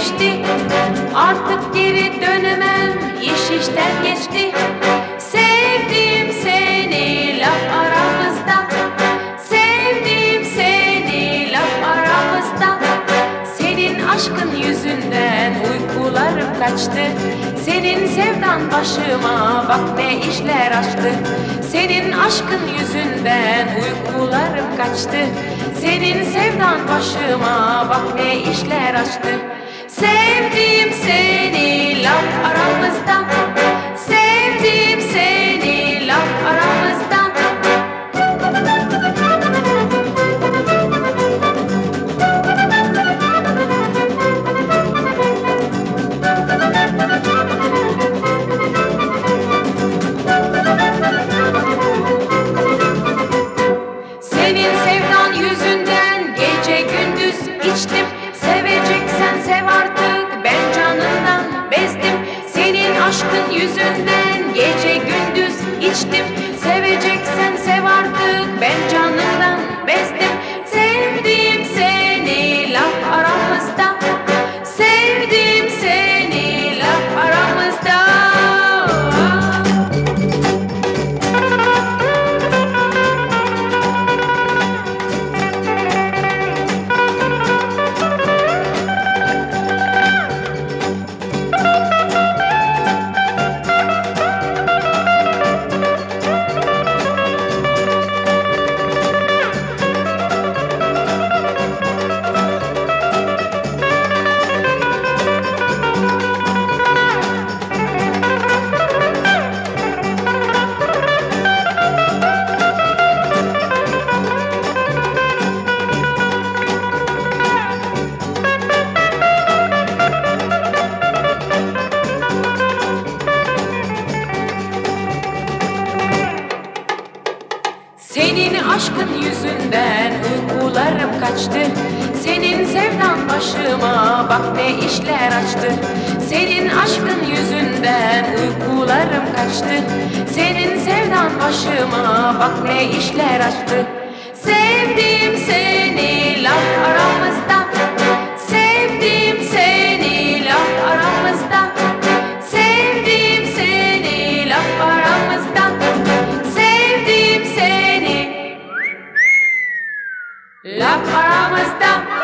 geçti. Artık geri dönemem, iş işten geçti. Sevdim seni laf aramızda. Sevdim seni laf aramızda. Senin aşkın yüzünden uykularım kaçtı. Senin sevdan başıma bak ne işler açtı. Senin aşkın yüzünden uykularım kaçtı. Senin sevdan başıma bak ne işler açtı. Sevdim seni laf aramızda. Sevdim seni laf aramızda. Senin sevdan yüzünden gece gündüz içtim. Seveceksen sev artık, ben canından bezdim. Senin aşkın yüzünden gece gündüz içtim. Seveceksen sev artık, ben canından bezdim. Sevdim seni laf aramızda. Sevdim seni laf aramızda. Senin aşkın yüzünden uykularım kaçtı. Senin sevdan başıma bak ne işler açtı. Senin aşkın yüzünden uykularım kaçtı. Senin sevdan başıma bak ne işler açtı. Sevdim seni laf aramızda. Sevdim seni laf aramızda. Sevdim seni laf aramızda. Sevdim seni laf aramızda.